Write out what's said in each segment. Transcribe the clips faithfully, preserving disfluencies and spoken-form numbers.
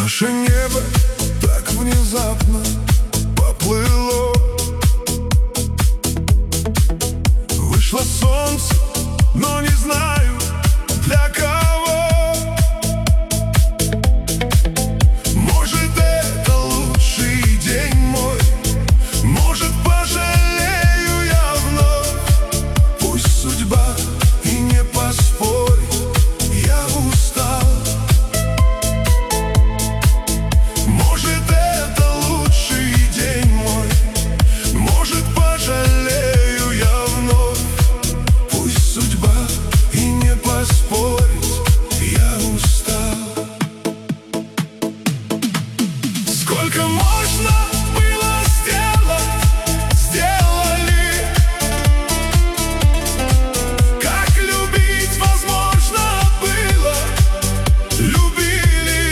Наше небо так внезапно поплыло. Вышло солнце, но не знаю для кого. Может, это лучший день мой, может, пожалею я вновь. Пусть судьба и не поспорит, я устал. Может, это лучший день мой, может, пожалею я вновь. Пусть судьба и не поспорит, я устал. Сколько можно было сделать, сделали. Как любить возможно было, любили.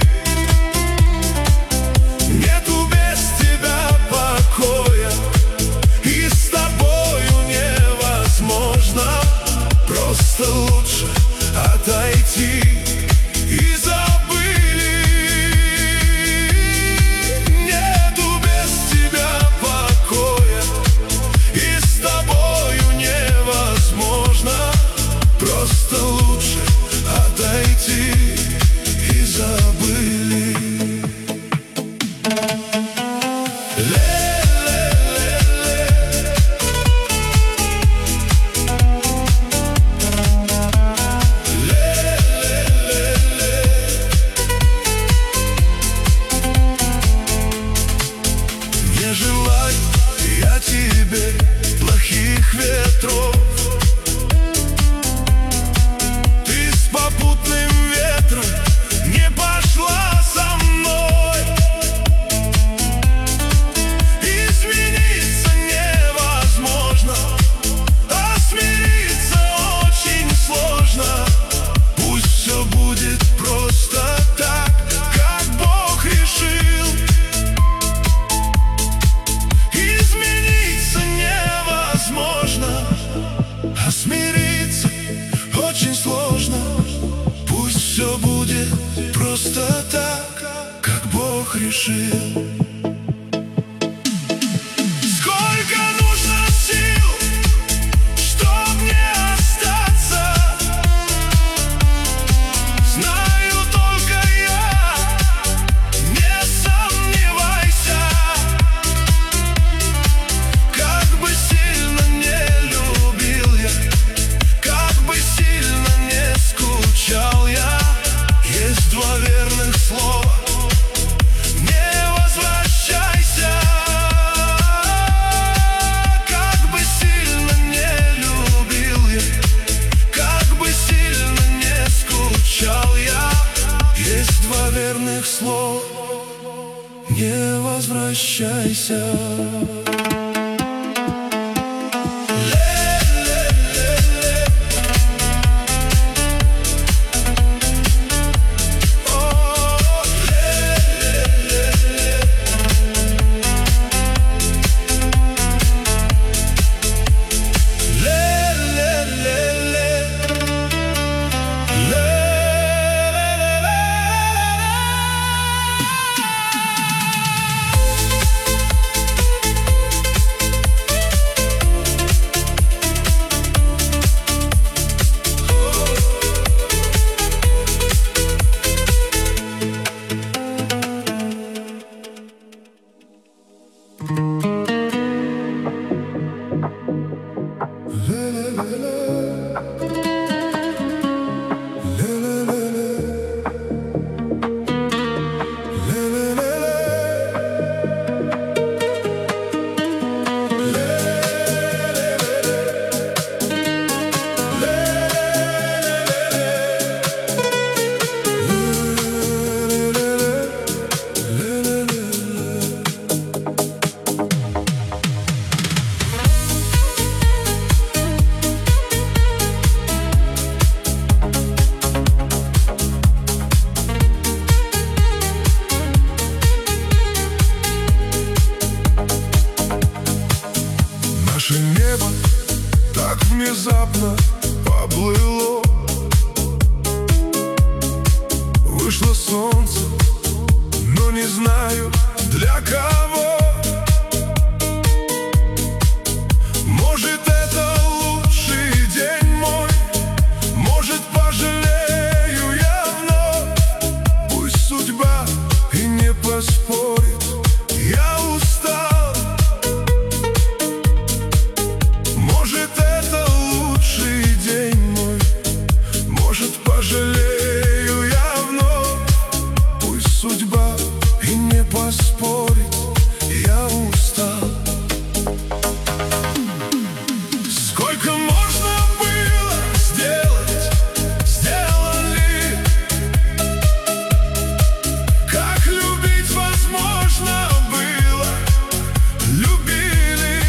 Нету без тебя покоя, и с тобою невозможно. Просто лучше отойти и забыли. Нету без тебя покоя, и с тобою невозможно. Просто лучше отойти и забыли. Не желаю я тебе плохих ветров. Ты с попутным ветром не пошла со мной. Измениться невозможно, а смириться очень сложно. Пусть все будет просто так, как Бог решил. Измениться невозможно, а смириться очень сложно. Пусть все будет просто так, как Бог решил. Сколько нужно сил, чтоб не остаться, знаю только я, не сомневайся. Как бы сильно не любил я, как бы сильно не скучал я, есть два верных слова: не возвращайся. Как бы сильно не любил я, как бы сильно не скучал я, есть два верных слова: не возвращайся. внезапно поплыло. Вышло солнце, но не знаю для кого. Может, это лучший день мой, может, пожалею я вновь. Пусть судьба и не поспорит, я устал. Может, это лучший день мой, может, пожалею я вновь. Пусть судьба и не поспорит, я устал. Сколько можно было сделать, сделали. Как любить возможно было, любили.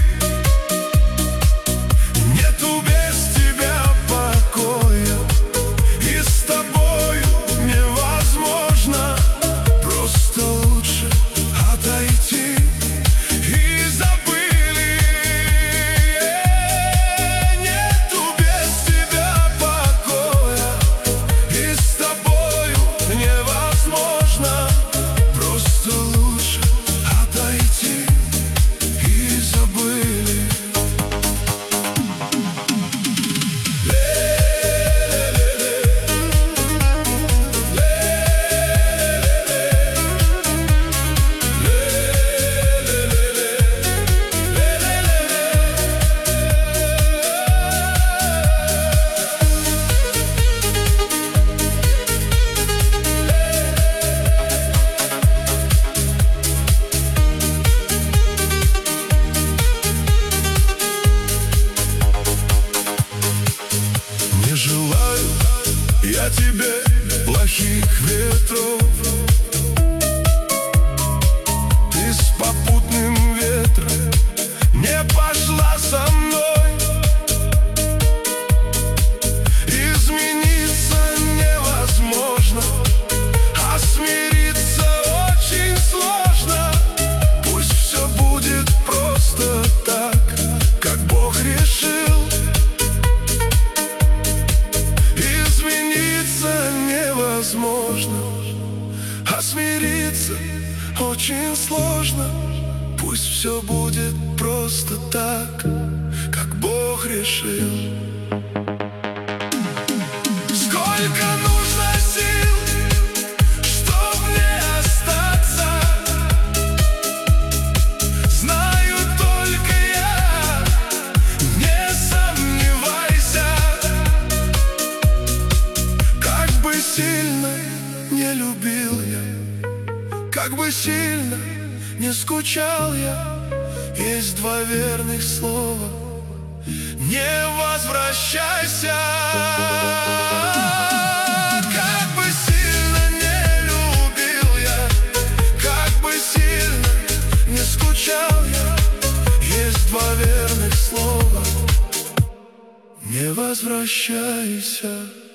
Нету без тебя покоя, и с тобою невозможно. Просто лучше отойти и забыли. Нету без тебя покоя, и с тобою невозможно. Просто лучше отойти и забыли. Не желаю я тебе плохих ветров. Ты с попутным ветром не пошла со мной. Измениться невозможно, а смириться очень сложно. Пусть все будет просто так, как Бог решил. Измениться невозможно, а смириться очень сложно. Пусть все будет просто так, как Бог решил. Сколько нужно сил, чтоб не остаться, знаю только я, не сомневайся. Как бы сильно не любил я, как бы сильно не скучал я, есть два верных слова: не возвращайся. Как бы сильно не любил я, как бы сильно не скучал я, есть два верных слова: не возвращайся.